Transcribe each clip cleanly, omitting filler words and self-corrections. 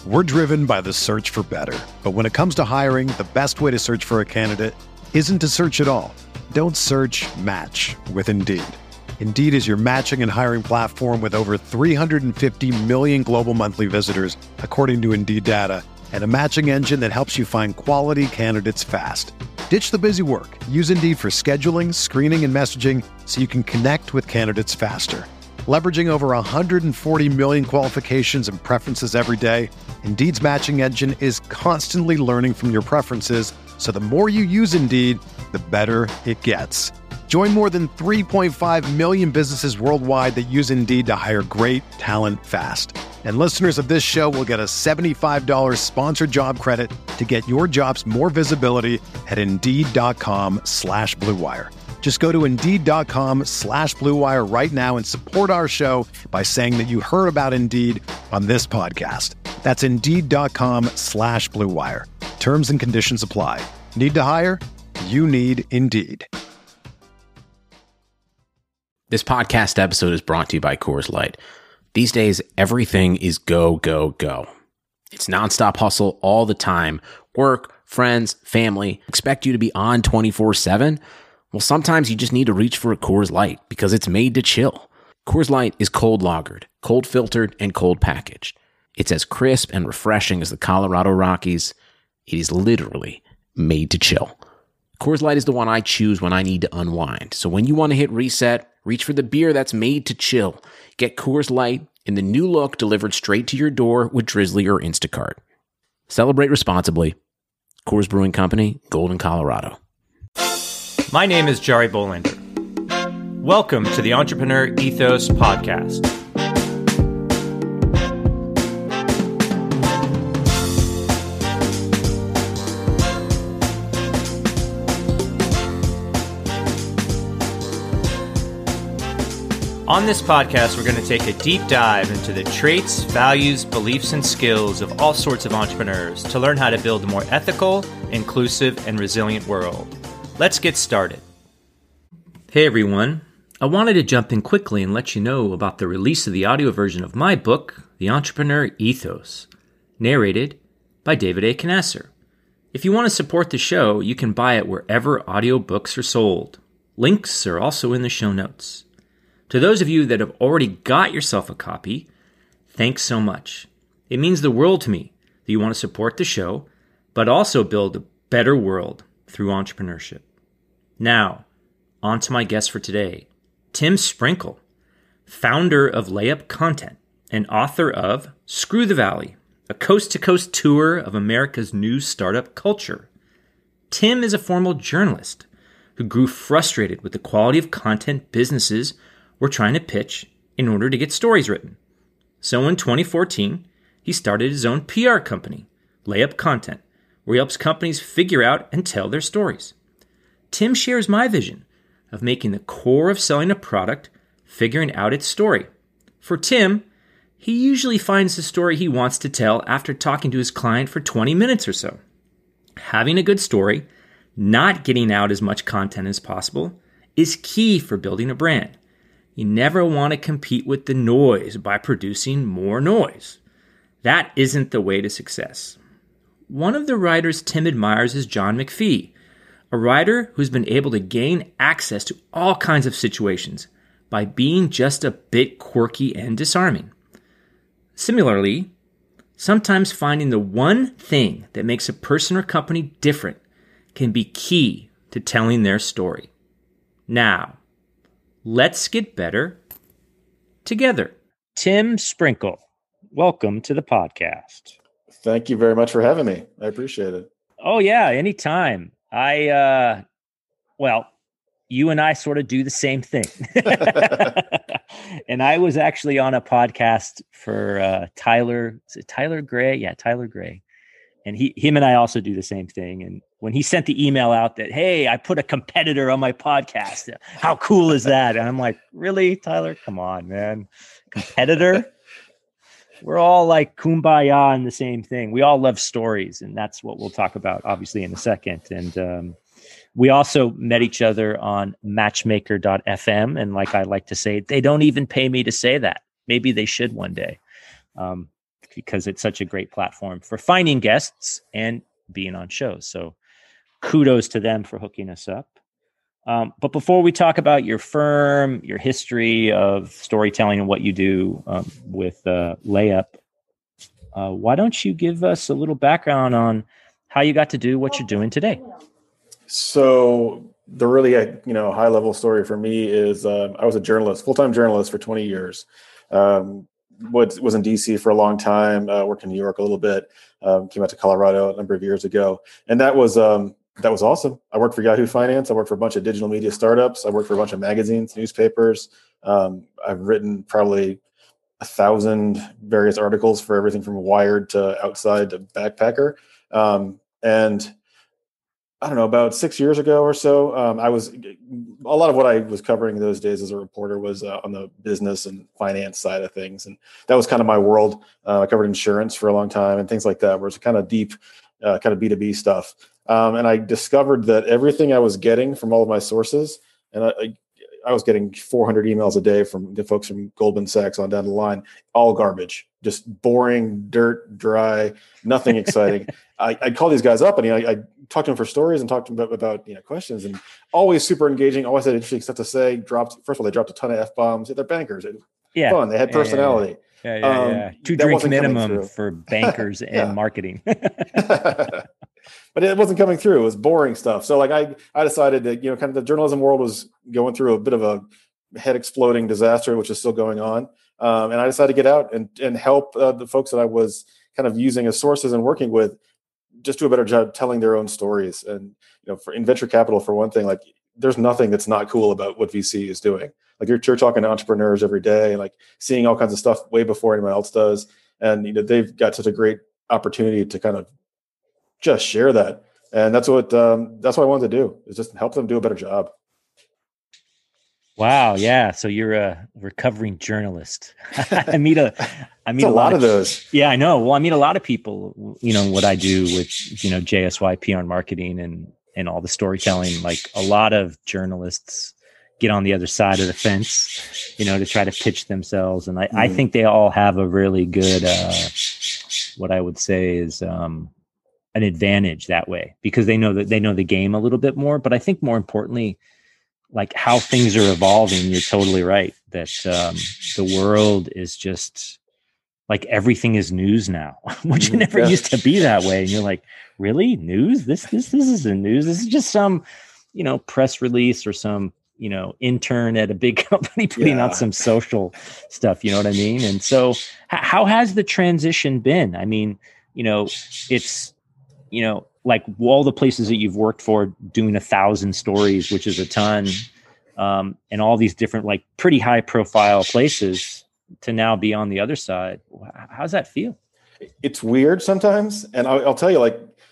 We're driven by the search for better. But when it comes to hiring, the best way to search for a candidate isn't to search at all. Don't search, match with Indeed. Indeed is your matching and hiring platform with over 350 million global monthly visitors, according to Indeed data, and a matching engine that helps you find quality candidates fast. Ditch the busy work. Use Indeed for scheduling, screening, and messaging so you can connect with candidates faster. Leveraging over 140 million qualifications and preferences every day, Indeed's matching engine is constantly learning from your preferences, so the more you use Indeed, the better it gets. Join more than 3.5 million businesses worldwide that use Indeed to hire great talent fast. And listeners of this show will get a $75 sponsored job credit to get your jobs more visibility at Indeed.com/Blue Wire. Just go to Indeed.com/Blue Wire right now and support our show by saying that you heard about Indeed on this podcast. That's Indeed.com/Blue Wire. Terms and conditions apply. Need to hire? You need Indeed. This podcast episode is brought to you by Coors Light. These days, everything is go, go, go. It's nonstop hustle all the time. Work, friends, family expect you to be on 24/7. Well, sometimes you just need to reach for a Coors Light because it's made to chill. Coors Light is cold lagered, cold filtered, and cold packaged. It's as crisp and refreshing as the Colorado Rockies. It is literally made to chill. Coors Light is the one I choose when I need to unwind. So when you want to hit reset, reach for the beer that's made to chill. Get Coors Light in the new look delivered straight to your door with Drizzly or Instacart. Celebrate responsibly. Coors Brewing Company, Golden, Colorado. My name is Jari Bolander. Welcome to the Entrepreneur Ethos Podcast. On this podcast, we're going to take a deep dive into the traits, values, beliefs, and skills of all sorts of entrepreneurs to learn how to build a more ethical, inclusive, and resilient world. Let's get started. Hey everyone, I wanted to jump in quickly and let you know about the release of the audio version of my book, The Entrepreneur Ethos, narrated by David A. Knesser. If you want to support the show, you can buy it wherever audiobooks are sold. Links are also in the show notes. To those of you that have already got yourself a copy, thanks so much. It means the world to me that you want to support the show, but also build a better world through entrepreneurship. Now, on to my guest for today, Tim Sprinkle, founder of Layup Content and author of Screw the Valley, a coast-to-coast tour of America's new startup culture. Tim is a former journalist who grew frustrated with the quality of content businesses were trying to pitch in order to get stories written. So in 2014, he started his own PR company, Layup Content, where he helps companies figure out and tell their stories. Tim shares my vision of making the core of selling a product, figuring out its story. For Tim, he usually finds the story he wants to tell after talking to his client for 20 minutes or so. Having a good story, not getting out as much content as possible, is key for building a brand. You never want to compete with the noise by producing more noise. That isn't the way to success. One of the writers Tim admires is John McPhee, a writer who's been able to gain access to all kinds of situations by being just a bit quirky and disarming. Similarly, sometimes finding the one thing that makes a person or company different can be key to telling their story. Now, let's get better together. Tim Sprinkle, welcome to the podcast. Thank you very much for having me. I appreciate it. Oh yeah, anytime. Well, you and I sort of do the same thing. And I was actually on a podcast for Tyler Gray? Yeah, Tyler Gray. And him and I also do the same thing. And when he sent the email out that, hey, I put a competitor on my podcast, how cool is that? And I'm like, really, Tyler? Come on, man. Competitor? We're all like kumbaya in the same thing. We all love stories. And that's what we'll talk about, obviously, in a second. And we also met each other on matchmaker.fm. And like I like to say, they don't even pay me to say that. Maybe they should one day. because it's such a great platform for finding guests and being on shows. So kudos to them for hooking us up. But before we talk about your firm, your history of storytelling and what you do with Layup, why don't you give us a little background on how you got to do what you're doing today? So the really, high level story for me is I was a journalist, full-time journalist for 20 years. Was in DC for a long time, worked in New York a little bit, came out to Colorado a number of years ago. And that was awesome. I worked for Yahoo Finance. I worked for a bunch of digital media startups. I worked for a bunch of magazines, newspapers. I've written probably 1,000 various articles for everything from Wired to Outside to Backpacker. And I don't know, about 6 years ago or so, a lot of what I was covering those days as a reporter was on the business and finance side of things. And that was kind of my world. I covered insurance for a long time and things like that, where it's kind of deep, kind of B2B stuff. And I discovered that everything I was getting from all of my sources, and I was getting 400 emails a day from the folks from Goldman Sachs on down the line, all garbage, just boring, dirt, dry, nothing exciting. I'd call these guys up and I talked to them for stories and talked to them about questions, and always super engaging, always had interesting stuff to say. First of all, they dropped a ton of F-bombs. They're bankers. Fun. They had personality. Yeah. 2 drink minimum for bankers and marketing. But it wasn't coming through. It was boring stuff. So I decided that, kind of the journalism world was going through a bit of a head exploding disaster, which is still going on. And I decided to get out and help the folks that I was kind of using as sources and working with just do a better job telling their own stories. And, in venture capital, for one thing, there's nothing that's not cool about what VC is doing. You're talking to entrepreneurs every day and seeing all kinds of stuff way before anyone else does. And, they've got such a great opportunity to kind of just share that. And that's what I wanted to do, is just help them do a better job. Wow. Yeah. So you're a recovering journalist. I meet a lot of those. Yeah, I know. Well, I meet a lot of people, what I do with, JSY PR and marketing and all the storytelling. A lot of journalists get on the other side of the fence, to try to pitch themselves. And I think they all have a really good, what I would say is, an advantage that way, because they know the game a little bit more. But I think more importantly, how things are evolving, you're totally right that the world is just everything is news now, which never used to be that way. And you're like, really? News? This isn't news. This is just some, press release or some, intern at a big company putting out some social stuff. You know what I mean? And so how has the transition been? I mean, it's, all the places that you've worked for, doing 1,000 stories, which is a ton, and all these different, pretty high profile places, to now be on the other side. How's that feel? It's weird sometimes. And I'll tell you,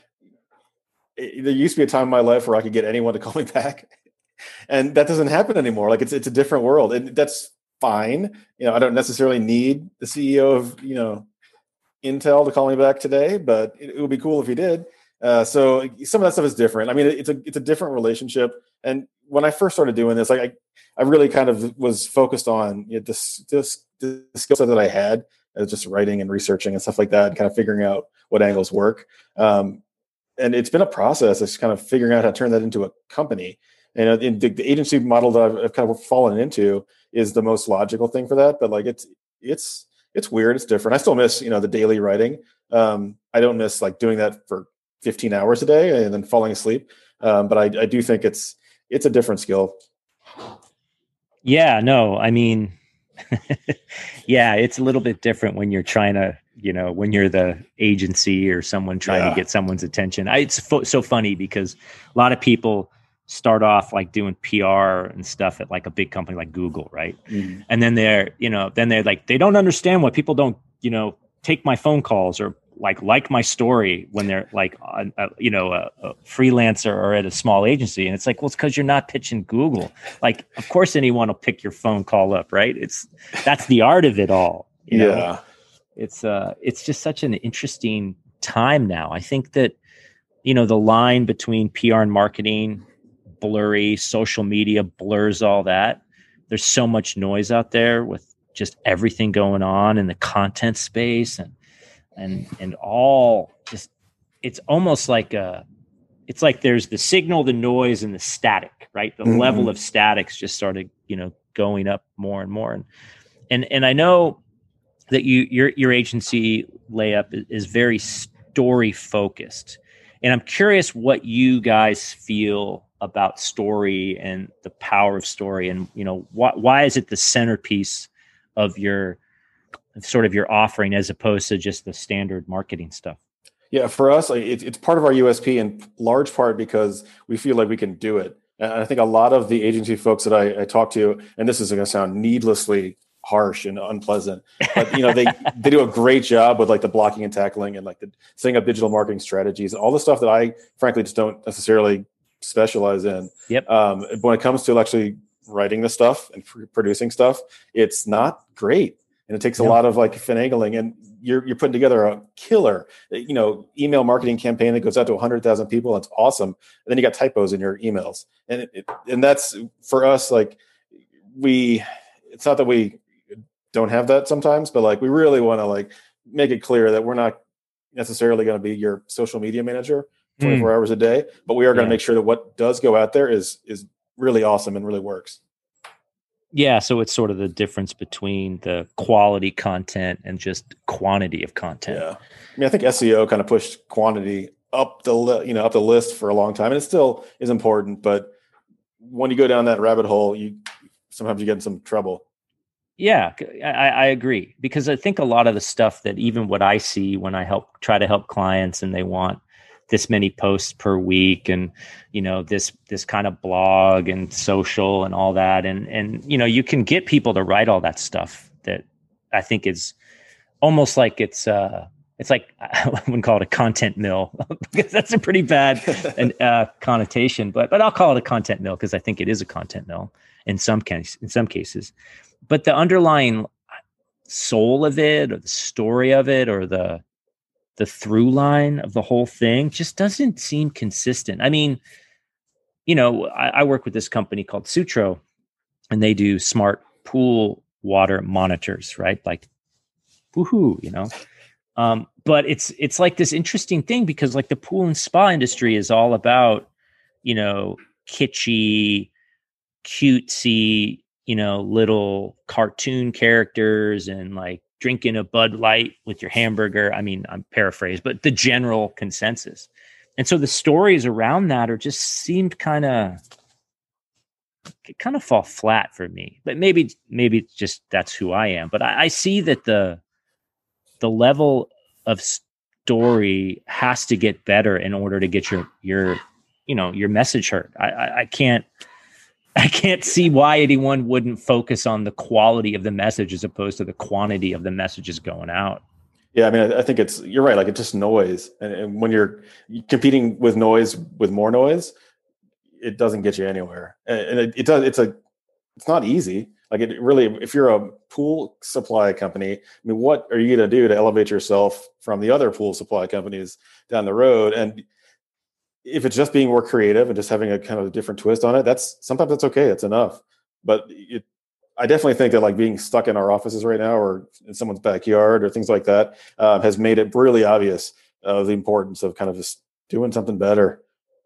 there used to be a time in my life where I could get anyone to call me back, and that doesn't happen anymore. It's a different world, and that's fine. I don't necessarily need the CEO of, Intel to call me back today, but it would be cool if he did. So some of that stuff is different. I mean, it's a different relationship. And when I first started doing this, I really kind of was focused on the skill set that I had, just writing and researching and stuff like that, and kind of figuring out what angles work. And it's been a process. It's kind of figuring out how to turn that into a company. And the agency model that I've kind of fallen into is the most logical thing for that. But it's weird. It's different. I still miss, the daily writing. I don't miss doing that for 15 hours a day and then falling asleep. But I do think it's a different skill. Yeah, no, I mean, yeah, it's a little bit different when you're trying to, when you're the agency or someone trying to get someone's attention. It's so funny because a lot of people start off doing PR and stuff at a big company like Google, right? Mm-hmm. And then they're they don't understand why people don't, take my phone calls or like my story when they're a freelancer or at a small agency. And it's well, it's because you're not pitching Google. Of course anyone will pick your phone call up, right? That's the art of it all. You know? It's just such an interesting time now. I think that, the line between PR and marketing, blurry, social media blurs all that. There's so much noise out there with just everything going on in the content space. And and all just, it's almost like it's like there's the signal, the noise, and the static, right? The level of statics just started, going up more and more. And I know that your agency Layup is very story focused. And I'm curious what you guys feel about story and the power of story, and why is it the centerpiece of your offering as opposed to just the standard marketing stuff? Yeah, for us, it's part of our USP, in large part because we feel like we can do it. And I think a lot of the agency folks that I talk to, and this is going to sound needlessly harsh and unpleasant, but they do a great job with like the blocking and tackling and like the setting up digital marketing strategies and all the stuff that I frankly just don't necessarily specialize in. Yep. But when it comes to actually writing the stuff and producing stuff, it's not great. And it takes a lot of like finagling, and you're putting together a killer, email marketing campaign that goes out to 100,000 people. That's awesome. And then you got typos in your emails. And that's for us, like it's not that we don't have that sometimes, but like, we really want to like make it clear that we're not necessarily going to be your social media manager 24 hours a day, but we are going to make sure that what does go out there is really awesome and really works. Yeah, so it's sort of the difference between the quality content and just quantity of content. Yeah, I mean, I think SEO kind of pushed quantity up the list for a long time, and it still is important. But when you go down that rabbit hole, sometimes you get in some trouble. Yeah, I agree, because I think a lot of the stuff that even what I see when I try to help clients, and they want this many posts per week, and this kind of blog and social and all that, and you can get people to write all that stuff that I think is almost like it's like, I wouldn't call it a content mill because that's a pretty bad connotation, but I'll call it a content mill because I think it is a content mill in some cases. But the underlying soul of it, or the story of it, or the through line of the whole thing just doesn't seem consistent. I mean, I work with this company called Sutro, and they do smart pool water monitors, right? Like, woohoo, but it's like this interesting thing, because like the pool and spa industry is all about, kitschy, cutesy, little cartoon characters, and like drinking a Bud Light with your hamburger. I mean, I'm paraphrased, but the general consensus. And so the stories around that seemed kind of fall flat for me. But maybe it's just that's who I am. But I see that the level of story has to get better in order to get your message heard. I can't see why anyone wouldn't focus on the quality of the message as opposed to the quantity of the messages going out. Yeah, I mean, I think you're right. Like, it's just noise, and when you're competing with noise with more noise, it doesn't get you anywhere. And it's not easy. Like, it really, if you're a pool supply company, I mean, what are you going to do to elevate yourself from the other pool supply companies down the road? And if it's just being more creative and just having a kind of a different twist on it, sometimes that's okay. It's enough. But I definitely think that like being stuck in our offices right now, or in someone's backyard, or things like that, has made it really obvious the importance of kind of just doing something better.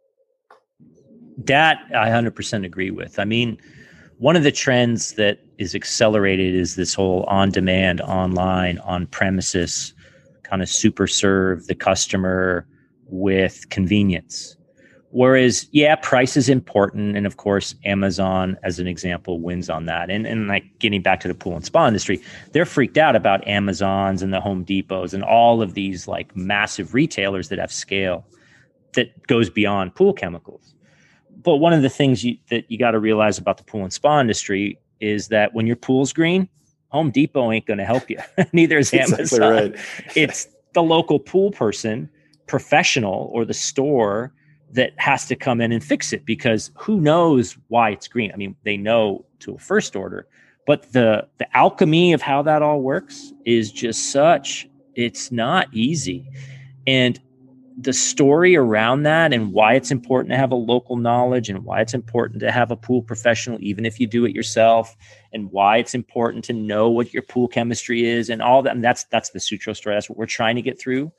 That I 100% agree with. I mean, one of the trends that is accelerated is this whole on-demand, online, on-premises kind of super serve the customer with convenience. Whereas, yeah, price is important. And of course, Amazon, as an example, wins on that. And like getting back to the pool and spa industry, they're freaked out about Amazons and the Home Depots and all of these like massive retailers that have scale that goes beyond pool chemicals. But one of the things that you got to realize about the pool and spa industry is that when your pool's green, Home Depot ain't going to help you. Neither is Amazon. Exactly right. It's the local pool person, professional, or the store that has to come in and fix it, because who knows why it's green? I mean, they know to a first order, but the alchemy of how that all works is just it's not easy. And the story around that and why it's important to have a local knowledge and why it's important to have a pool professional, even if you do it yourself, and why it's important to know what your pool chemistry is and all that. And that's the Sutro story. That's what we're trying to get through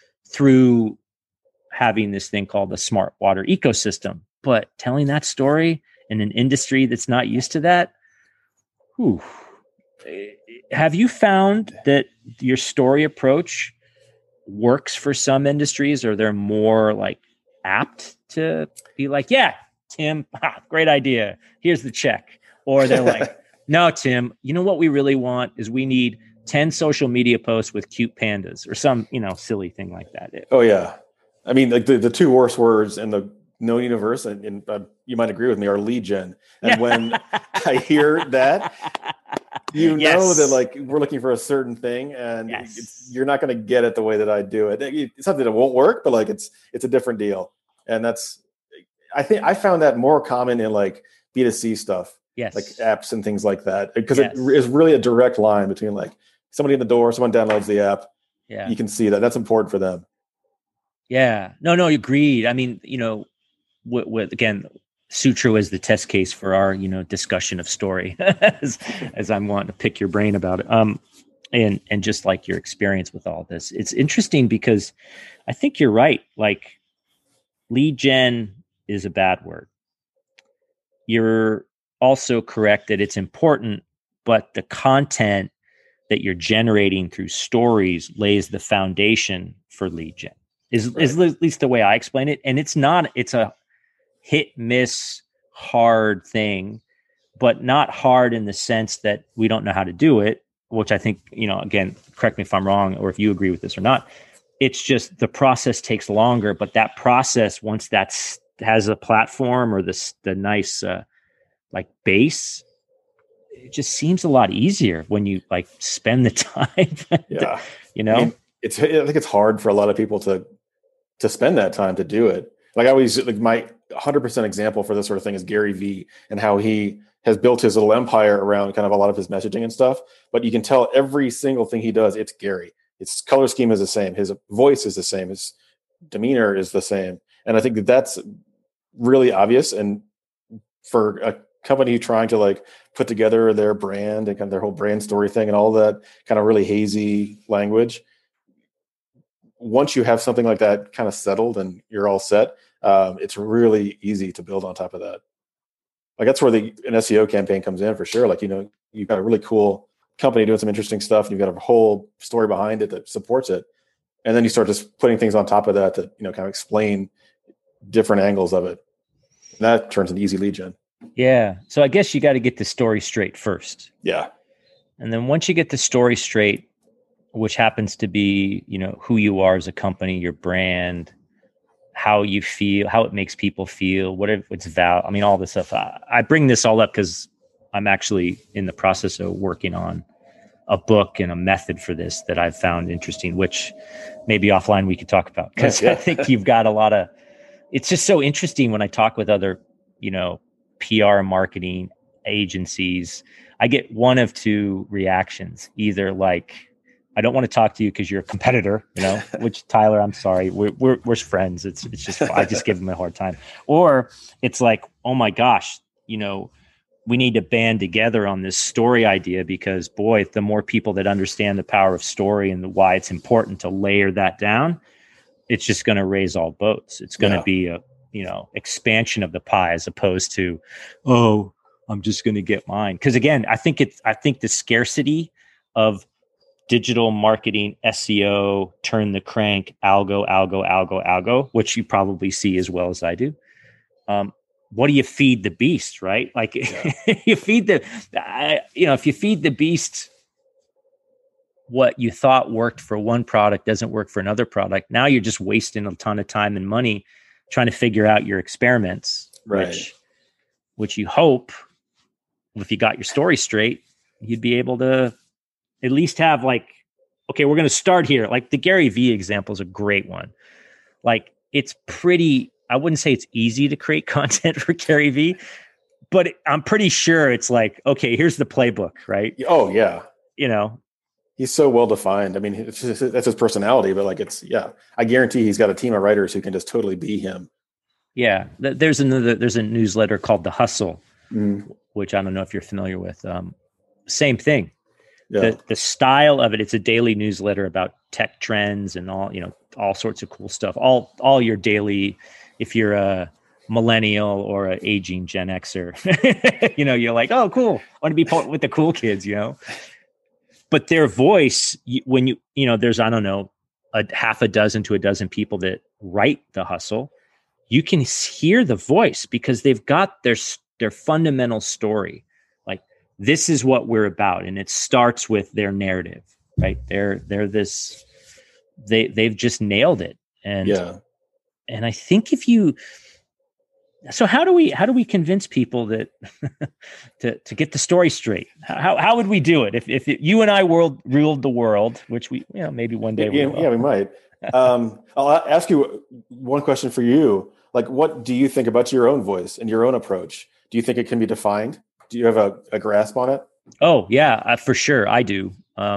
having this thing called the smart water ecosystem. But telling that story in an industry that's not used to that, whew. Have you found that your story approach works for some industries, or they're more like apt to be like, yeah, Tim, great idea, here's the check? Or they're like, no, Tim, you know what we really want is we need 10 social media posts with cute pandas or some, silly thing like that. Oh yeah. I mean, like the two worst words in the known universe, and you might agree with me, are lead gen. And when I hear that, know that like we're looking for a certain thing, and you're not going to get it the way that I do it. It's not that it won't work, but like it's a different deal. And I think I found that more common in like B2C stuff, like apps and things like that, because it is really a direct line between like somebody in the door, someone downloads the app. Yeah, you can see that. That's important for them. Yeah, no, agreed. I mean, with again, Sutro is the test case for our, discussion of story, as I'm wanting to pick your brain about it. And just like your experience with all this, it's interesting because I think you're right. Like, lead gen is a bad word. You're also correct that it's important, but the content that you're generating through stories lays the foundation for lead gen. Is at least the way I explain it. And it's a hit miss hard thing, but not hard in the sense that we don't know how to do it, which I think, again, correct me if I'm wrong, or if you agree with this or not. It's just the process takes longer, but that process, once has a platform or the nice like base, it just seems a lot easier when you like spend the time. Yeah. I mean, I think it's hard for a lot of people to spend that time to do it. Like I always, like my 100% example for this sort of thing is Gary Vee, and how he has built his little empire around kind of a lot of his messaging and stuff. But you can tell every single thing he does, it's Gary. His color scheme is the same. His voice is the same. His demeanor is the same. And I think that's really obvious. And for a company trying to like put together their brand and kind of their whole brand story thing and all that kind of really hazy language, once you have something like that kind of settled and you're all set, it's really easy to build on top of that. Like that's where an SEO campaign comes in for sure. Like, you've got a really cool company doing some interesting stuff, and you've got a whole story behind it that supports it. And then you start just putting things on top of that to, kind of explain different angles of it. And that turns into easy lead gen. Yeah. So I guess you got to get the story straight first. Yeah. And then once you get the story straight, which happens to be, who you are as a company, your brand, how you feel, how it makes people feel, all this stuff. I bring this all up because I'm actually in the process of working on a book and a method for this that I've found interesting, which maybe offline we could talk about, because I think you've got it's just so interesting when I talk with other, PR marketing agencies. I get one of two reactions, either like, I don't want to talk to you because you're a competitor, which Tyler, I'm sorry. We're friends. It's just, I just give him a hard time. Or it's like, oh my gosh, we need to band together on this story idea, because boy, the more people that understand the power of story and why it's important to layer that down, it's just going to raise all boats. It's going to be a, expansion of the pie, as opposed to, oh, I'm just going to get mine. Because again, I think the scarcity of digital marketing, SEO, turn the crank, algo, which you probably see as well as I do. What do you feed the beast, right? Like you feed if you feed the beast what you thought worked for one product doesn't work for another product, now you're just wasting a ton of time and money trying to figure out your experiments, right? Which you hope, if you got your story straight, you'd be able to at least have like, okay, we're going to start here. Like the Gary Vee example is a great one. Like it's pretty, I wouldn't say it's easy to create content for Gary Vee, but I'm pretty sure it's like, okay, here's the playbook, right? Oh yeah. He's so well defined. I mean, that's his personality, but like I guarantee he's got a team of writers who can just totally be him. Yeah. There's a newsletter called The Hustle, which I don't know if you're familiar with. Same thing. Yeah. The style of it, it's a daily newsletter about tech trends and all sorts of cool stuff. All your daily, if you're a millennial or an aging Gen Xer, you're like, oh, cool. I want to be with the cool kids, But their voice, when there's, I don't know, a half a dozen to a dozen people that write The Hustle, you can hear the voice because they've got their fundamental story. Like, this is what we're about. And it starts with their narrative, right? They've just nailed it. And I think so how do we convince people that to get the story straight? How would we do it if you and I ruled the world, which we maybe one day we might. I'll ask you one question for you. Like, what do you think about your own voice and your own approach? Do you think it can be defined? Do you have a grasp on it? Oh yeah, for sure I do.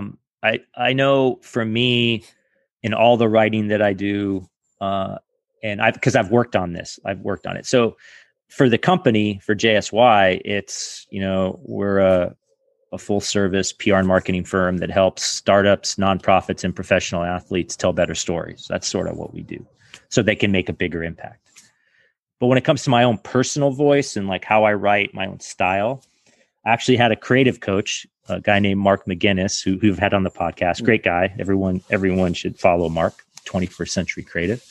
I know for me, in all the writing that I do, and because I've worked on it. So for the company, for JSY, it's, we're a full service PR and marketing firm that helps startups, nonprofits, and professional athletes tell better stories. That's sort of what we do, so they can make a bigger impact. But when it comes to my own personal voice and like how I write, my own style, I actually had a creative coach, a guy named Mark McGinnis, who've had on the podcast. Great guy. Everyone should follow Mark, 21st Century Creative.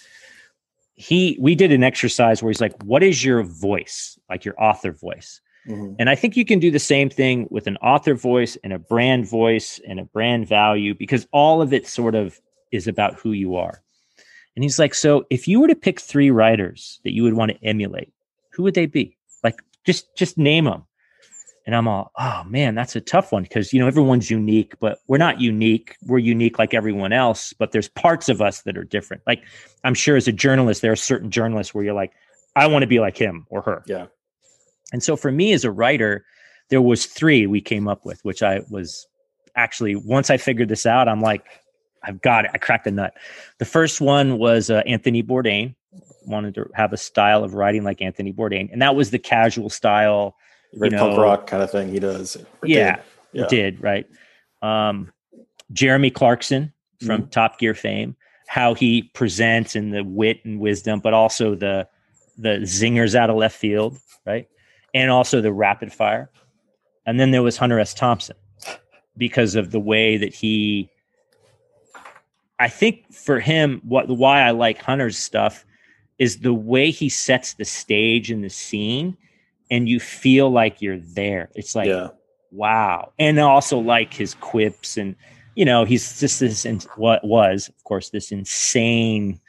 We did an exercise where he's like, what is your voice? Like your author voice. Mm-hmm. And I think you can do the same thing with an author voice and a brand voice and a brand value, because all of it sort of is about who you are. And he's like, so if you were to pick 3 writers that you would want to emulate, who would they be? Like, just name them. And I'm all, oh man, that's a tough one, because, everyone's unique, but we're not unique. We're unique like everyone else, but there's parts of us that are different. Like, I'm sure as a journalist, there are certain journalists where you're like, I want to be like him or her. Yeah. And so for me as a writer, there was 3 we came up with, which I was actually, once I figured this out, I'm like, I've got it. I cracked the nut. The first one was Anthony Bourdain. Wanted to have a style of writing like Anthony Bourdain. And that was the casual style, punk rock kind of thing he does. Did right. Jeremy Clarkson from Top Gear fame, how he presents and the wit and wisdom, but also the zingers out of left field, right? And also the rapid fire. And then there was Hunter S. Thompson, because of the way that I think for him, why I like Hunter's stuff is the way he sets the stage and the scene, and you feel like you're there. It's like, wow. And also like his quips, and, he's just this this insane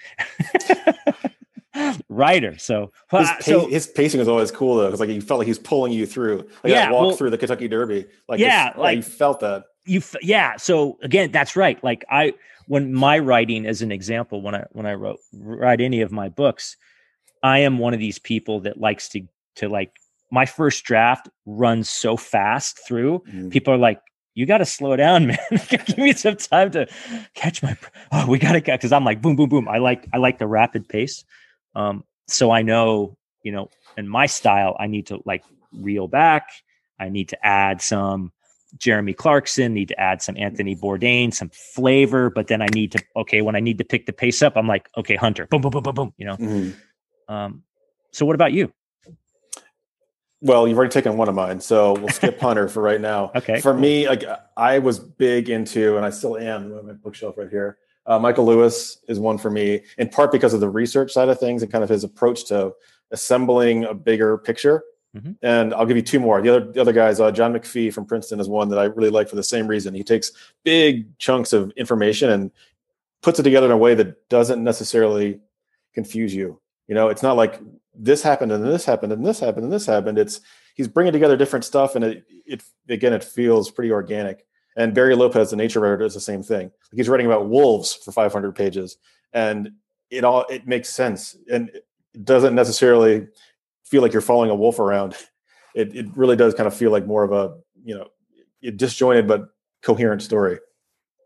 writer. So his pacing was always cool though. Cause like you felt like he's pulling you through, like that walk through the Kentucky Derby. Like, you felt that. So again, that's right. Like when my writing, as an example, when I write any of my books, I am one of these people that likes to like, my first draft runs so fast through. People are like, you got to slow down, man. Give me some time to catch we got to catch. Cause I'm like, boom, boom, boom. I like the rapid pace. So I know, in my style, I need to like reel back. I need to add some Jeremy Clarkson, need to add some Anthony Bourdain, some flavor, but then I need to, when I need to pick the pace up, I'm like, okay, Hunter, boom, boom, boom, boom, boom, So what about you? Well, you've already taken one of mine, so we'll skip Hunter for right now. Okay. For me, like I was big into, and I still am, my bookshelf right here. Michael Lewis is one for me, in part because of the research side of things and kind of his approach to assembling a bigger picture. Mm-hmm. And I'll give you 2 more. The other guys, John McPhee from Princeton is one that I really like for the same reason. He takes big chunks of information and puts it together in a way that doesn't necessarily confuse you. It's not like this happened and this happened and this happened and this happened. He's bringing together different stuff, and it feels pretty organic. And Barry Lopez, the nature writer, does the same thing. He's writing about wolves for 500 pages, and it makes sense, and it doesn't necessarily feel like you're following a wolf around. It really does kind of feel like more of a disjointed but coherent story.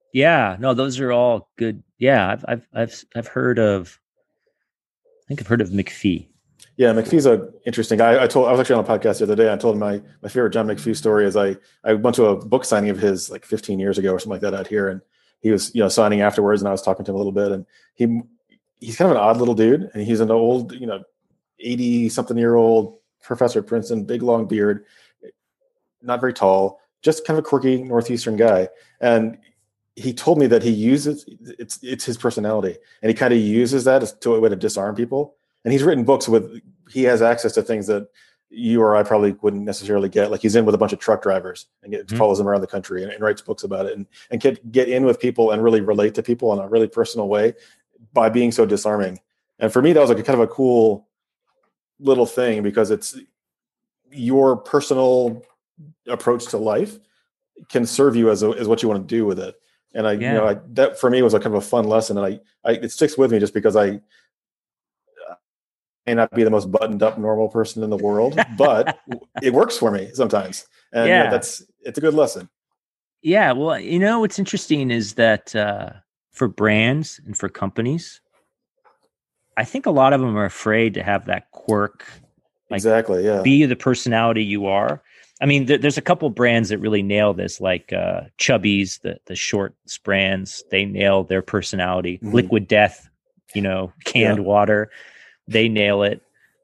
Yeah, no, those are all good. Yeah, I've heard of. I think I've heard of McPhee. Yeah, McPhee's interesting. I was actually on a podcast the other day. I told him my favorite John McPhee story is I went to a book signing of his like 15 years ago or something like that out here, and he was signing afterwards, and I was talking to him a little bit, and he's kind of an odd little dude, and he's an old 80-something-year-old professor at Princeton, big long beard, not very tall, just kind of a quirky Northeastern guy, and he told me that he uses it's his personality, and he kind of uses that as a way to disarm people. And he's written books he has access to things that you or I probably wouldn't necessarily get. Like he's in with a bunch of truck drivers and follows them around the country and writes books about it and get in with people and really relate to people in a really personal way by being so disarming. And for me, that was like a kind of a cool little thing because it's your personal approach to life can serve you as what you want to do with it. And that for me was a kind of a fun lesson. And it sticks with me just because I may not be the most buttoned up normal person in the world, but it works for me sometimes. And it's a good lesson. Yeah. Well, what's interesting is that for brands and for companies, I think a lot of them are afraid to have that quirk. Exactly. Yeah. Be the personality you are. I mean, there's a couple brands that really nail this, like Chubbies, the short brands. They nail their personality. Mm-hmm. Liquid Death, canned water. They nail it.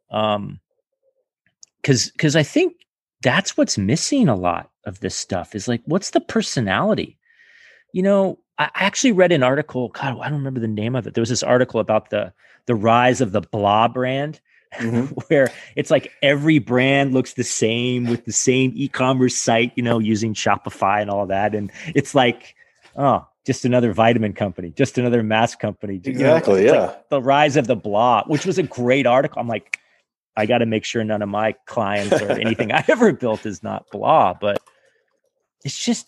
Because I think that's what's missing a lot of this stuff is like, what's the personality? I actually read an article. God, I don't remember the name of it. There was this article about the rise of the blah brand, where it's like every brand looks the same with the same e-commerce site, using Shopify and all that. And it's like, just another vitamin company, just another mask company. Exactly. Like the rise of the blah, which was a great article. I'm like, I got to make sure none of my clients or anything I ever built is not blah, but it's just,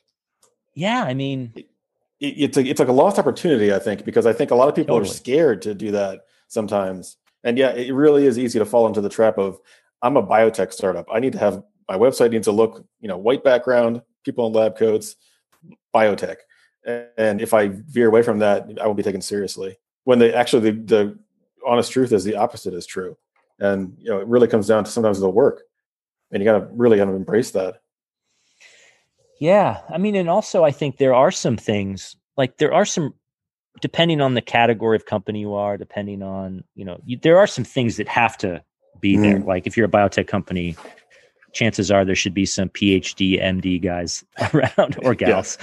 I mean, it's like a lost opportunity, I think, because I think a lot of people are scared to do that sometimes. And it really is easy to fall into the trap of, I'm a biotech startup. I need to have, my website needs to look, white background, people in lab coats, biotech. And if I veer away from that, I won't be taken seriously. When the honest truth is the opposite is true. And, it really comes down to sometimes the work. And you got to really kind of embrace that. Yeah. I mean, and also I think there are some things, like depending on the category of company you are, depending on, there are some things that have to be there. Like if you're a biotech company, chances are there should be some PhD, MD guys around or gals.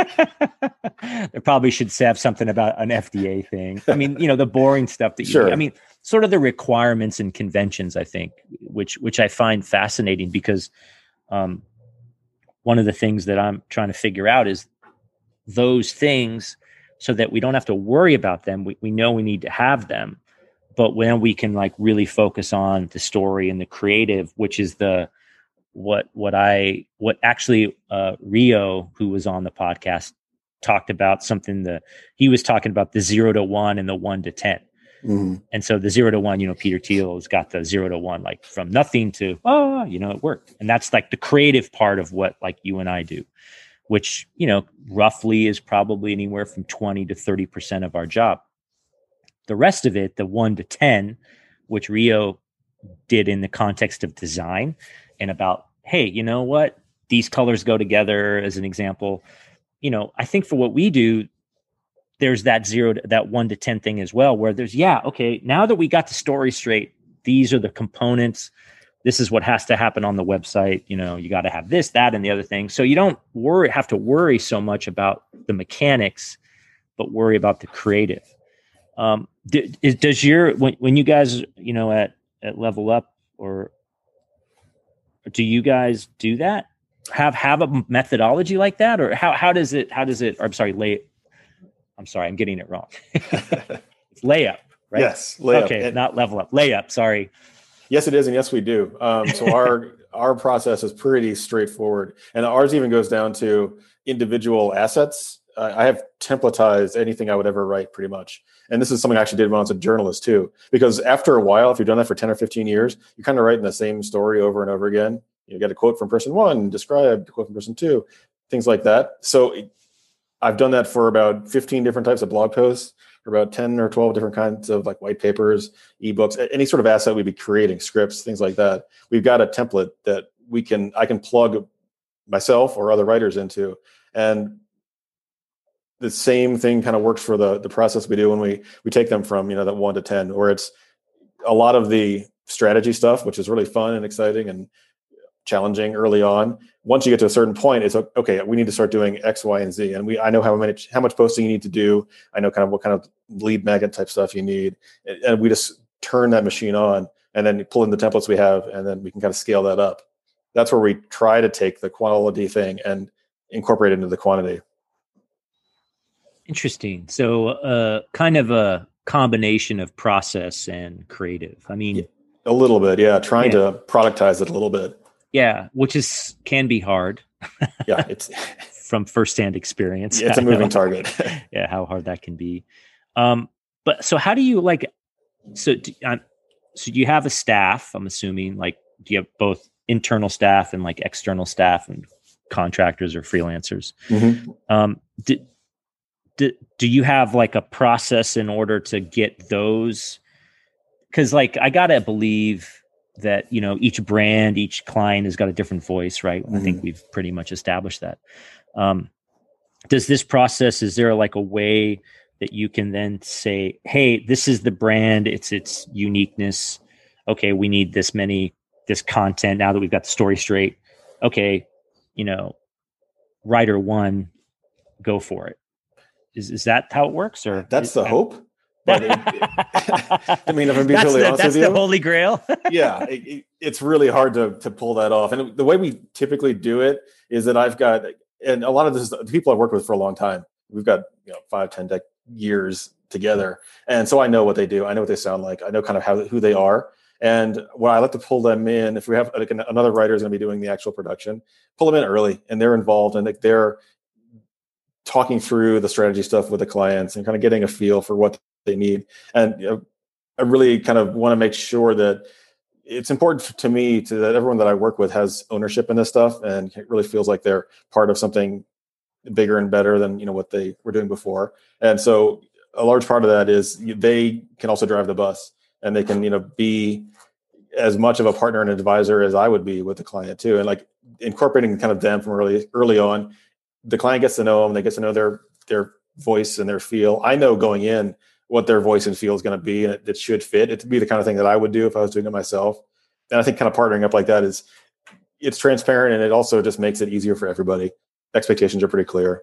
There probably should have something about an FDA thing. I mean, the boring stuff that sort of the requirements and conventions, I think, which I find fascinating because one of the things that I'm trying to figure out is those things so that we don't have to worry about them. We know we need to have them, but when we can like really focus on the story and the creative, which is what actually Rio, who was on the podcast, talked about something he was talking about the 0 to 1 and the 1 to 10. Mm-hmm. And so the 0 to 1, Peter Thiel has got the 0 to 1, like from nothing to, it worked. And that's like the creative part of what like you and I do, which, roughly is probably anywhere from 20 to 30% of our job. The rest of it, the 1 to 10, which Rio did in the context of design and about, hey, you know what? These colors go together as an example. I think for what we do, there's that 1 to 10 thing as well, where there's, now that we got the story straight, these are the components. This is what has to happen on the website. You got to have this, that, and the other thing. So you don't have to worry so much about the mechanics, but worry about the creative. Does when you guys, at Level Up, or do you guys do that? Have a methodology like that, or how does it? Or, I'm sorry, I'm getting it wrong. It's Layup, right? Yes, Layup. Okay, not Level Up. Layup. Sorry. Yes, it is, and yes, we do. So our process is pretty straightforward, and ours even goes down to individual assets. I have templatized anything I would ever write, pretty much. And this is something I actually did when I was a journalist too, because after a while, if you've done that for 10 or 15 years, you're kind of writing the same story over and over again. You get a quote from person one, describe, a quote from person two, things like that. So I've done that for about 15 different types of blog posts, for about 10 or 12 different kinds of like white papers, ebooks, any sort of asset we'd be creating, scripts, things like that. We've got a template that I can plug myself or other writers into. And the same thing kind of works for the process we do when we take them from, that 1 to 10, where it's a lot of the strategy stuff, which is really fun and exciting and challenging early on. Once you get to a certain point, it's okay, we need to start doing X, Y, and Z. And I know how much posting you need to do. I know kind of what kind of lead magnet type stuff you need. And we just turn that machine on and then pull in the templates we have, and then we can kind of scale that up. That's where we try to take the quality thing and incorporate it into the quantity. Interesting. So kind of a combination of process and creative. I mean, a little bit. Yeah. Trying to productize it a little bit. Yeah. Which can be hard. Yeah. It's from firsthand experience. It's a moving target. Yeah. How hard that can be. But so how do you so you have a staff, I'm assuming, do you have both internal staff and external staff and contractors or freelancers? Mm-hmm. Do you have a process in order to get those? Because I gotta believe that each brand, each client has got a different voice, right? Mm-hmm. I think we've pretty much established that. Does this process? Is there a way that you can then say, "Hey, this is the brand. It's its uniqueness. Okay, we need this content now that we've got the story straight. Okay, writer one, go for it." Is that how it works? Or that's the hope? But if I'm being totally honest with you, that's the holy grail. Yeah, it's really hard to pull that off. And the way we typically do it is that I've got, and a lot of this is the people I've worked with for a long time. We've got 5-10 years together, and so I know what they do. I know what they sound like. I know kind of who they are. And what I like to pull them in, if we have another writer is going to be doing the actual production, pull them in early, and they're involved, and they're talking through the strategy stuff with the clients and kind of getting a feel for what they need. And I really kind of want to make sure that it's important to me that everyone that I work with has ownership in this stuff and it really feels like they're part of something bigger and better than what they were doing before. And so a large part of that is they can also drive the bus, and they can be as much of a partner and advisor as I would be with the client too. And incorporating kind of them from early on. The client gets to know them. They get to know their voice and their feel. I know going in what their voice and feel is going to be, and it should fit. It'd be the kind of thing that I would do if I was doing it myself. And I think kind of partnering up like that it's transparent, and it also just makes it easier for everybody. Expectations are pretty clear.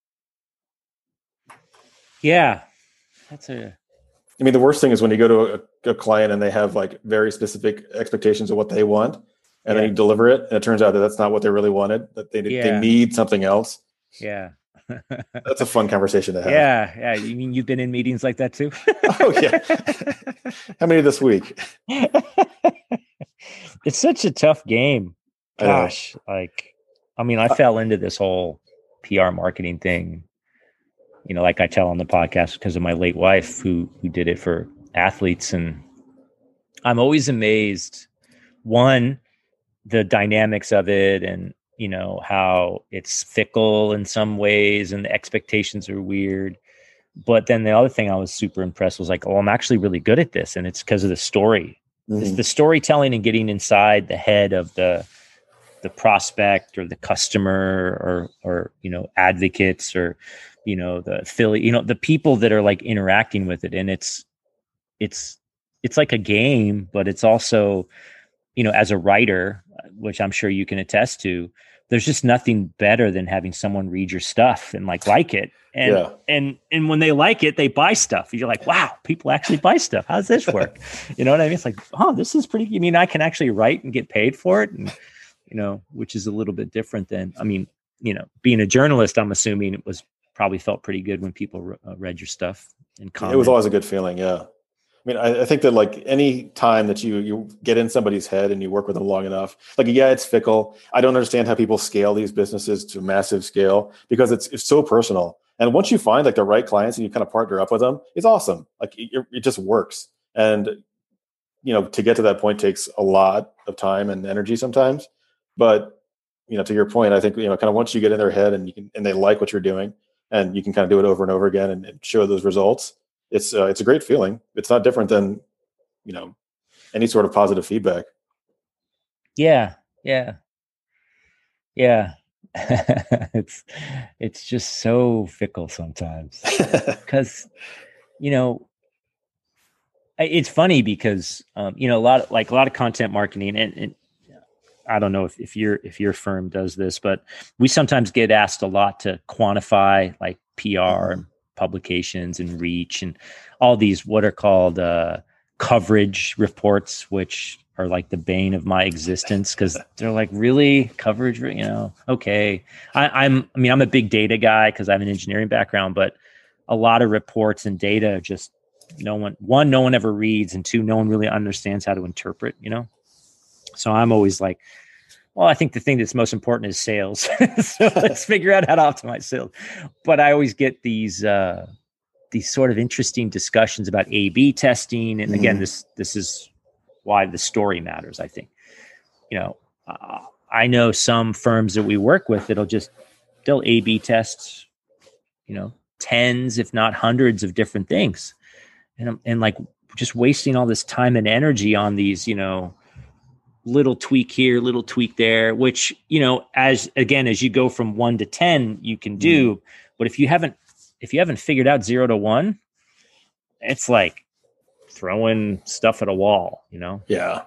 Yeah, the worst thing is when you go to a client and they have very specific expectations of what they want, and then you deliver it, and it turns out that that's not what they really wanted. That they need something else. Yeah. That's a fun conversation to have. Yeah. You mean you've been in meetings like that too? Oh yeah. How many this week? It's such a tough game. Gosh. I fell into this whole PR marketing thing, like I tell on the podcast, because of my late wife who did it for athletes. And I'm always amazed, one, the dynamics of it, and how it's fickle in some ways and the expectations are weird. But then the other thing I was super impressed was I'm actually really good at this, and it's because of the story. Mm-hmm. It's the storytelling and getting inside the head of the prospect or the customer or advocates or the affiliate, the people that are interacting with it. And it's like a game, but it's also as a writer, which I'm sure you can attest to, there's just nothing better than having someone read your stuff and like it. And when they like it, they buy stuff. You're like, wow, people actually buy stuff. How does this work? You know what I mean? It's like, oh, this is pretty, I can actually write and get paid for it. And, which is a little bit different than, being a journalist, I'm assuming it probably felt pretty good when people read your stuff and comment. It was always a good feeling. Yeah. I think that any time that you get in somebody's head and you work with them long enough, it's fickle. I don't understand how people scale these businesses to massive scale because it's so personal. And once you find the right clients and you kind of partner up with them, it's awesome. It just works. And, to get to that point takes a lot of time and energy sometimes. But, to your point, I think, kind of once you get in their head and they like what you're doing, and you can kind of do it over and over again and show those results, it's a great feeling. It's not different than, any sort of positive feedback. Yeah. It's just so fickle sometimes because, it's funny because, a lot of content marketing and I don't know if your firm does this, but we sometimes get asked a lot to quantify like PR and publications and reach and all these what are called coverage reports, which are like the bane of my existence because they're like, really, coverage, okay. I'm a big data guy because I have an engineering background, but a lot of reports and data just no one ever reads, and two, no one really understands how to interpret, So I'm always like, well, I think the thing that's most important is sales. So let's figure out how to optimize sales. But I always get these sort of interesting discussions about A/B testing. And again, this is why the story matters, I think. I know some firms that we work with they'll A/B test, tens, if not hundreds of different things. And like just wasting all this time and energy on these, little tweak here, little tweak there, which, as you go from 1 to 10, you can do. But if you haven't figured out 0 to 1, it's like throwing stuff at a wall, Yeah.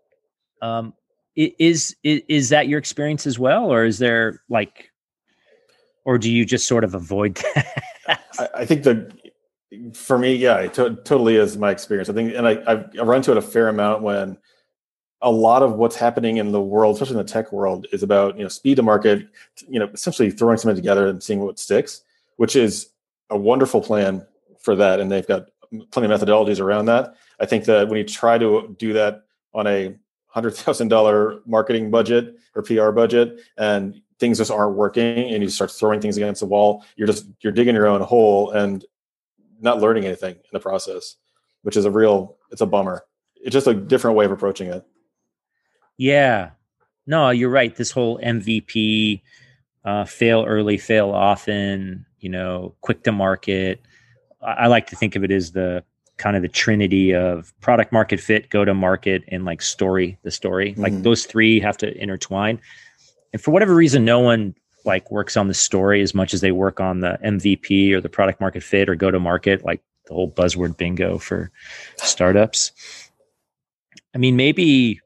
Is that your experience as well? Or is there or do you just sort of avoid that? I think for me, yeah, it totally is my experience. I think, and I've run into it a fair amount when a lot of what's happening in the world, especially in the tech world, is about, speed to market, essentially throwing something together and seeing what sticks, which is a wonderful plan for that. And they've got plenty of methodologies around that. I think that when you try to do that on a $100,000 marketing budget or PR budget, and things just aren't working, and you start throwing things against the wall, you're digging your own hole and not learning anything in the process, which is it's a bummer. It's just a different way of approaching it. Yeah, no, you're right. This whole MVP, fail early, fail often, quick to market. I like to think of it as the kind of the trinity of product market fit, go to market, and like the story. Like those three have to intertwine. And for whatever reason, no one works on the story as much as they work on the MVP or the product market fit or go to market, like the whole buzzword bingo for startups. I mean, maybe,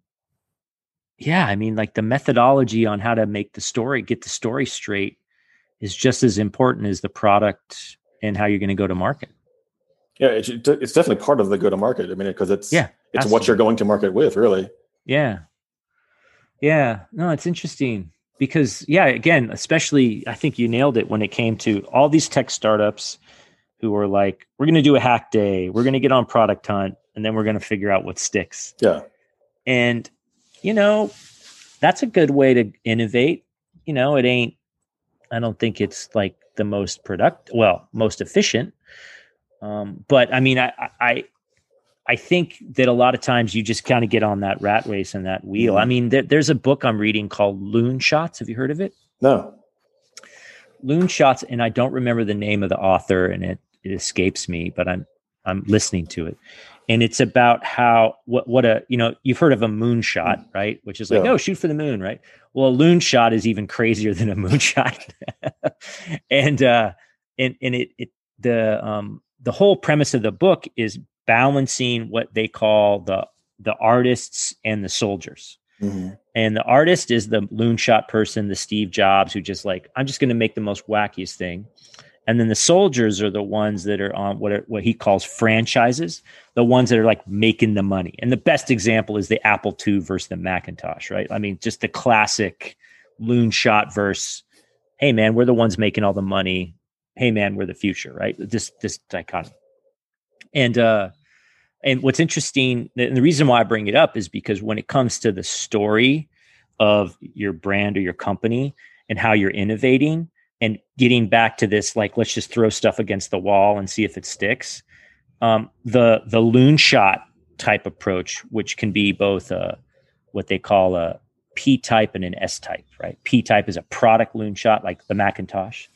the methodology on how to get the story straight is just as important as the product and how you're going to go to market. Yeah, it's definitely part of the go to market. I mean, because it's absolutely. What you're going to market with, really. Yeah. No, it's interesting because, again, especially I think you nailed it when it came to all these tech startups who are like, we're going to do a hack day, we're going to get on Product Hunt, and then we're going to figure out what sticks. Yeah. And, that's a good way to innovate. I don't think it's like the most most efficient. But I mean, I think that a lot of times you just kind of get on that rat race and that wheel. Mm-hmm. I mean, there's a book I'm reading called Loon Shots. Have you heard of it? No. Loon Shots, and I don't remember the name of the author, and it escapes me, but I'm listening to it. And it's about how you've heard of a moonshot, right? Which is like, shoot for the moon, right? Well, a loon shot is even crazier than a moonshot. and the whole premise of the book is balancing what they call the artists and the soldiers. Mm-hmm. And the artist is the loon shot person, the Steve Jobs, who just I'm just going to make the most wackiest thing. And then the soldiers are the ones that are on what he calls franchises, the ones that are making the money. And the best example is the Apple II versus the Macintosh, right? I mean, just the classic loon shot versus, hey man, we're the ones making all the money. Hey man, we're the future, right? This dichotomy. And what's interesting, and the reason why I bring it up is because when it comes to the story of your brand or your company and how you're innovating, and getting back to this, let's just throw stuff against the wall and see if it sticks. The loon shot type approach, which can be both what they call a P type and an S type, right? P type is a product loon shot, like the Macintosh.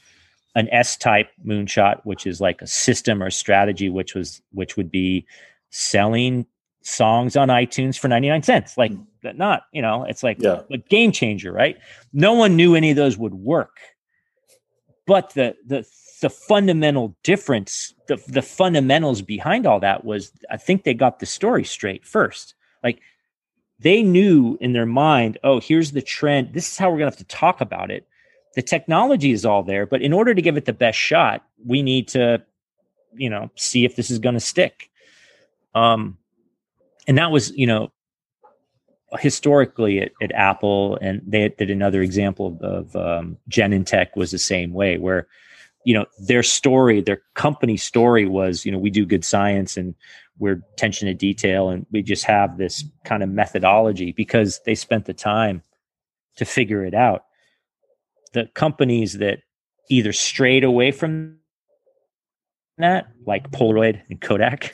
an S-type moonshot, which is like a system or strategy, which would be selling songs on iTunes for 99 cents. Like not, it's like a game changer, right? No one knew any of those would work. But the fundamental difference, the fundamentals behind all that was, I think they got the story straight first. Like they knew in their mind, oh, here's the trend. This is how we're going to have to talk about it. The technology is all there, but in order to give it the best shot, we need to, see if this is going to stick. And that was, historically at Apple, and they did another example of Genentech was the same way, where, their story, their company story was, we do good science and we're attention to detail, and we just have this kind of methodology because they spent the time to figure it out. The companies that either strayed away from that, like Polaroid and Kodak,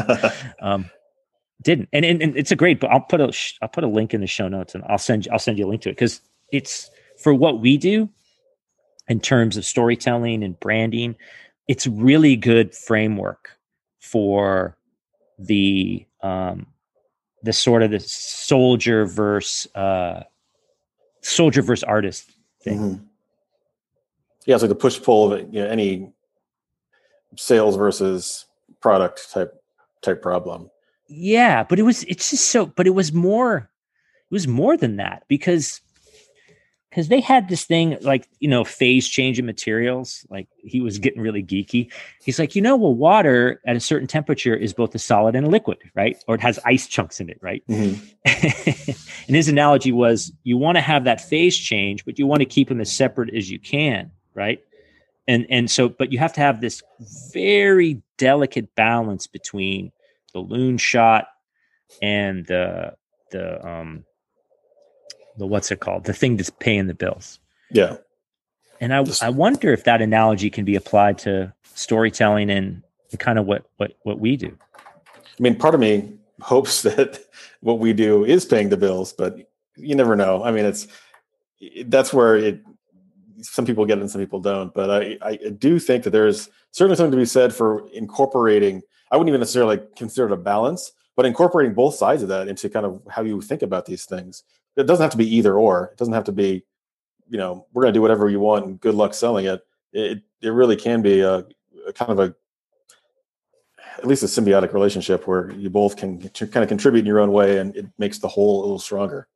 didn't. And it's a great book. I'll put a link in the show notes, and I'll send you a link to it, because it's for what we do in terms of storytelling and branding. It's really good framework for the sort of the soldier versus artist thing. Mm-hmm. Yeah, it's like the push pull of any sales versus product type problem. Yeah, but it was more than that, because they had this thing like, phase change in materials. Like he was getting really geeky. He's like, water at a certain temperature is both a solid and a liquid, right? Or it has ice chunks in it, right? Mm-hmm. And his analogy was, you want to have that phase change, but you want to keep them as separate as you can, right? And so, but you have to have this very delicate balance between the loon shot and the what's it called? The thing that's paying the bills. Yeah. And I wonder if that analogy can be applied to storytelling and kind of what we do. I mean, part of me hopes that what we do is paying the bills, but you never know. I mean, that's where some people get it and some people don't. But I do think that there's certainly something to be said for incorporating. I wouldn't even necessarily consider it a balance, but incorporating both sides of that into kind of how you think about these things. It doesn't have to be either or. It doesn't have to be, we're going to do whatever you want and good luck selling it. It really can be a kind of at least a symbiotic relationship where you both can kind of contribute in your own way, and it makes the whole a little stronger.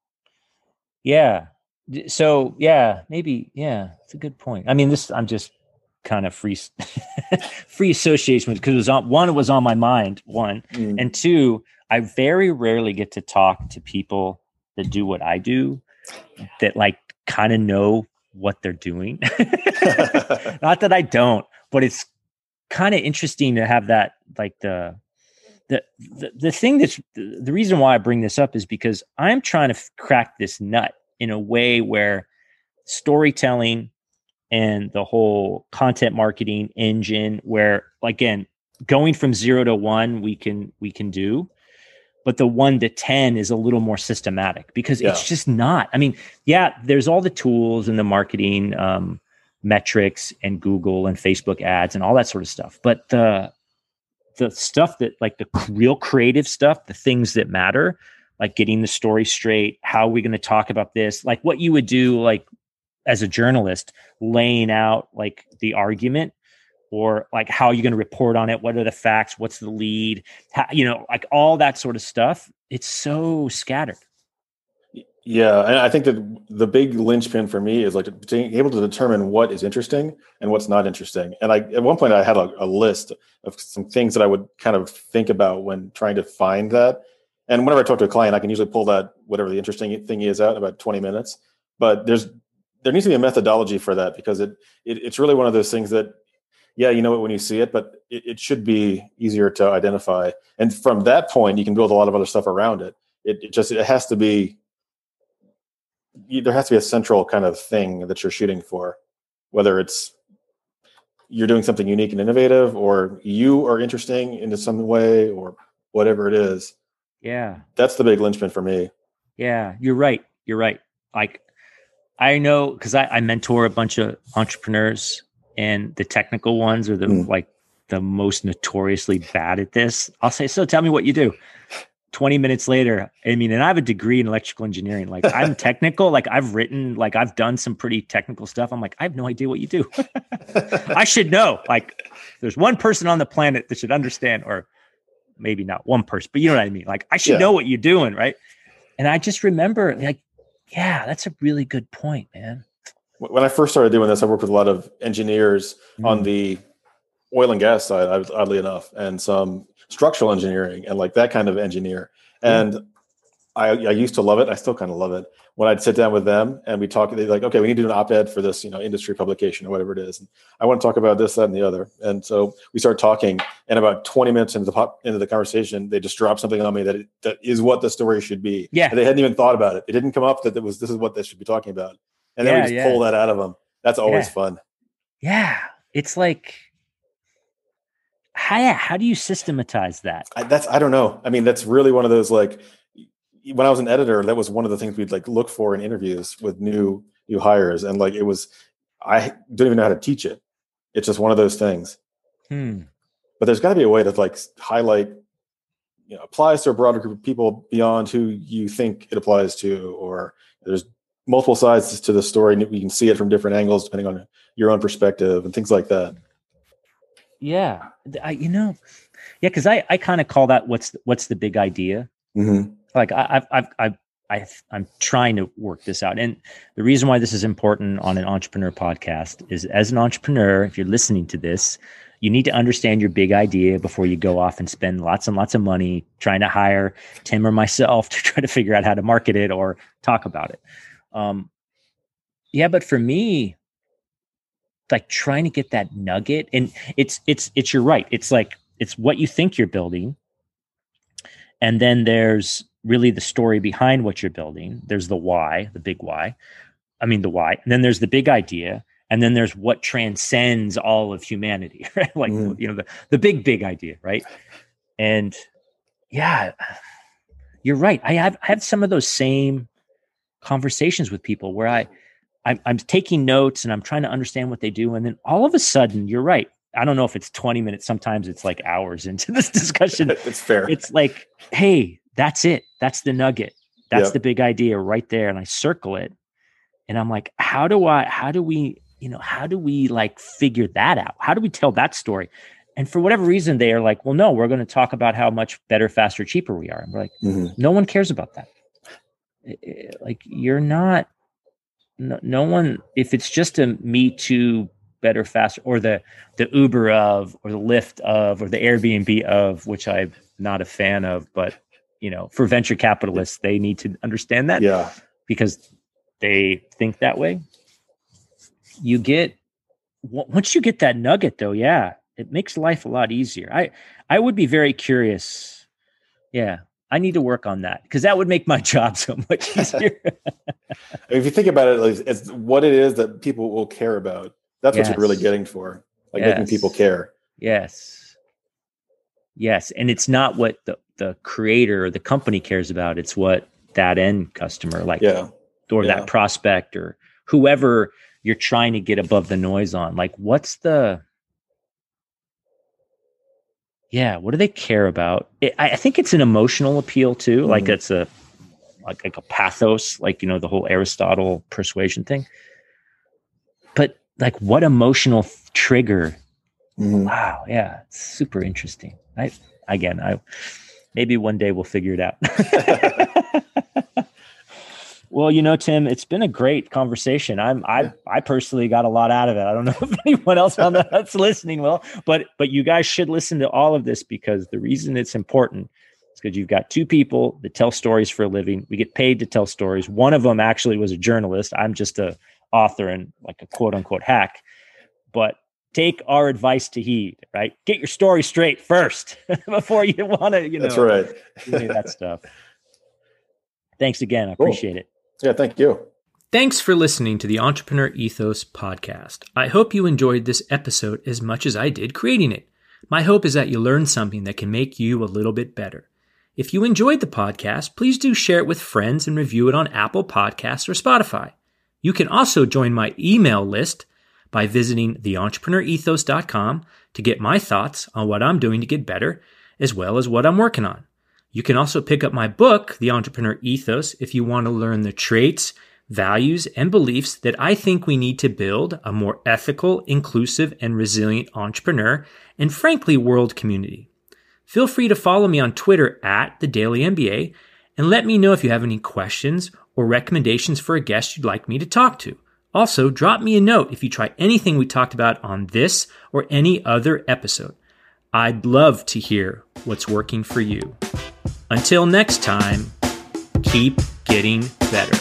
Yeah. So maybe, it's a good point. I mean, I'm just kind of free association with, because it was on my mind, and two, I very rarely get to talk to people that do what I do, that like kind of know what they're doing. Not that I don't, but it's kind of interesting to have that, like the thing that's the reason why I bring this up is because I'm trying to crack this nut in a way where storytelling and the whole content marketing engine, where again, going from 0 to 1, we can do, but the 1 to 10 is a little more systematic, because it's just not. I mean, there's all the tools and the marketing metrics and Google and Facebook ads and all that sort of stuff. But the stuff that, like the real creative stuff, the things that matter, like getting the story straight, how are we going to talk about this? Like what you would do, like as a journalist, laying out like the argument, or like how are you going to report on it? What are the facts? What's the lead? How, like all that sort of stuff. It's so scattered. Yeah. And I think that the big linchpin for me is like being able to determine what is interesting and what's not interesting. And at one point I had a list of some things that I would kind of think about when trying to find that. And whenever I talk to a client, I can usually pull that, whatever the interesting thing is, out in about 20 minutes. But there needs to be a methodology for that, because it's really one of those things that, you know it when you see it, but it should be easier to identify. And from that point, you can build a lot of other stuff around it. It has to be, there has to be a central kind of thing that you're shooting for, whether it's you're doing something unique and innovative, or you are interesting in some way, or whatever it is. Yeah. That's the big linchpin for me. Yeah, you're right. Like, I know, because I mentor a bunch of entrepreneurs, and the technical ones are the most notoriously bad at this, I'll say, so tell me what you do. 20 minutes later, I mean, and I have a degree in electrical engineering. Like I'm technical, like I've written, like I've done some pretty technical stuff. I'm like, I have no idea what you do. I should know. Like there's one person on the planet that should understand, or maybe not one person, but you know what I mean? Like I should know what you're doing. Right. And I just remember like, yeah, that's a really good point, man. When I first started doing this, I worked with a lot of engineers on the oil and gas side, oddly enough, and some structural engineering and like that kind of engineer. And I used to love it. I still kind of love it. When I'd sit down with them and we talk, they're like, okay, we need to do an op-ed for this, industry publication or whatever it is. And I want to talk about this, that, and the other. And so we started talking, and about 20 minutes into the conversation, they just dropped something on me that is what the story should be. Yeah. And they hadn't even thought about it. It didn't come up that this is what they should be talking about. And then we just pull that out of them. That's always fun. Yeah. It's like, how do you systematize that? I don't know. I mean, that's really one of those, like, when I was an editor, that was one of the things we'd like look for in interviews with new hires. And like, I don't even know how to teach it. It's just one of those things. But there's gotta be a way to like highlight, applies to a broader group of people beyond who you think it applies to, or there's multiple sides to the story. And you can see it from different angles, depending on your own perspective and things like that. Yeah. Cause I kind of call that, what's the big idea? Like I'm trying to work this out. And the reason why this is important on an entrepreneur podcast is, as an entrepreneur, if you're listening to this, you need to understand your big idea before you go off and spend lots and lots of money trying to hire Tim or myself to try to figure out how to market it or talk about it. But for me, like trying to get that nugget, and it's you're right. It's like, it's what you think you're building. And then there's really the story behind what you're building. There's the why, the big why. I mean, the why. And then there's the big idea. And then there's what transcends all of humanity, right? Like, the big idea, right? And yeah, you're right. I have some of those same conversations with people where I'm taking notes and I'm trying to understand what they do. And then all of a sudden, you're right. I don't know if it's 20 minutes. Sometimes it's like hours into this discussion. It's fair. It's like, hey, that's it. That's the nugget. That's the big idea right there. And I circle it. And I'm like, how do we like figure that out? How do we tell that story? And for whatever reason, they are like, well, no, we're going to talk about how much better, faster, cheaper we are. And we're like, no one cares about that. Like, you're not, no one, if it's just a Me Too, better, faster, or the Uber of, or the Lyft of, or the Airbnb of, which I'm not a fan of, but for venture capitalists, they need to understand that because they think that way. Once you get that nugget though, it makes life a lot easier. I would be very curious. Yeah. I need to work on that because that would make my job so much easier. If you think about it, it's what it is that people will care about. That's what you're really getting for, like making people care. Yes. And it's not what the creator or the company cares about. It's what that end customer, or that prospect or whoever you're trying to get above the noise on. Like, what do they care about? I think it's an emotional appeal too. Like it's a pathos, like, the whole Aristotle persuasion thing. But like, what emotional trigger? Wow. Yeah. It's super interesting. Maybe one day we'll figure it out. Well, Tim, it's been a great conversation. I personally got a lot out of it. I don't know if anyone else that's listening will, but you guys should listen to all of this, because the reason it's important is because you've got two people that tell stories for a living. We get paid to tell stories. One of them actually was a journalist. I'm just a author and like a quote unquote hack, but take our advice to heed, right? Get your story straight first before you want to, That's right. do that stuff. Thanks again. I appreciate it. Yeah, thank you. Thanks for listening to the Entrepreneur Ethos podcast. I hope you enjoyed this episode as much as I did creating it. My hope is that you learned something that can make you a little bit better. If you enjoyed the podcast, please do share it with friends and review it on Apple Podcasts or Spotify. You can also join my email list by visiting theentrepreneurethos.com to get my thoughts on what I'm doing to get better, as well as what I'm working on. You can also pick up my book, The Entrepreneur Ethos, if you want to learn the traits, values, and beliefs that I think we need to build a more ethical, inclusive, and resilient entrepreneur and, frankly, world community. Feel free to follow me on Twitter at The Daily MBA and let me know if you have any questions or recommendations for a guest you'd like me to talk to. Also, drop me a note if you try anything we talked about on this or any other episode. I'd love to hear what's working for you. Until next time, keep getting better.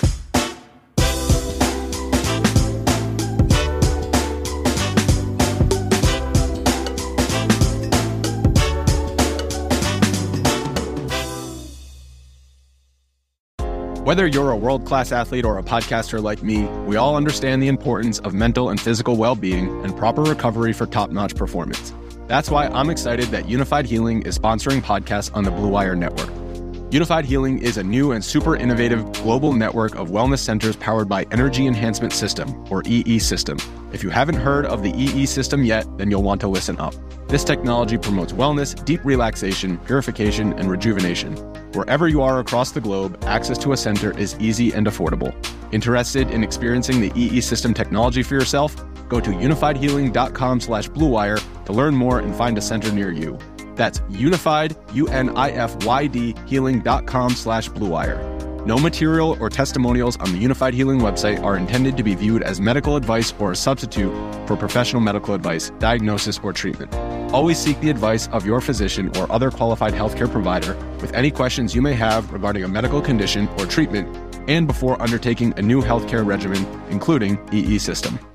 Whether you're a world-class athlete or a podcaster like me, we all understand the importance of mental and physical well-being and proper recovery for top-notch performance. That's why I'm excited that Unified Healing is sponsoring podcasts on the Blue Wire Network. Unified Healing is a new and super innovative global network of wellness centers powered by Energy Enhancement System, or EE System. If you haven't heard of the EE System yet, then you'll want to listen up. This technology promotes wellness, deep relaxation, purification, and rejuvenation. Wherever you are across the globe, access to a center is easy and affordable. Interested in experiencing the EE System technology for yourself? Go to unifiedhealing.com/bluewire to learn more and find a center near you. That's unified, UNIFYD, healing.com/bluewire. No material or testimonials on the Unified Healing website are intended to be viewed as medical advice or a substitute for professional medical advice, diagnosis, or treatment. Always seek the advice of your physician or other qualified healthcare provider with any questions you may have regarding a medical condition or treatment and before undertaking a new healthcare regimen, including EE System.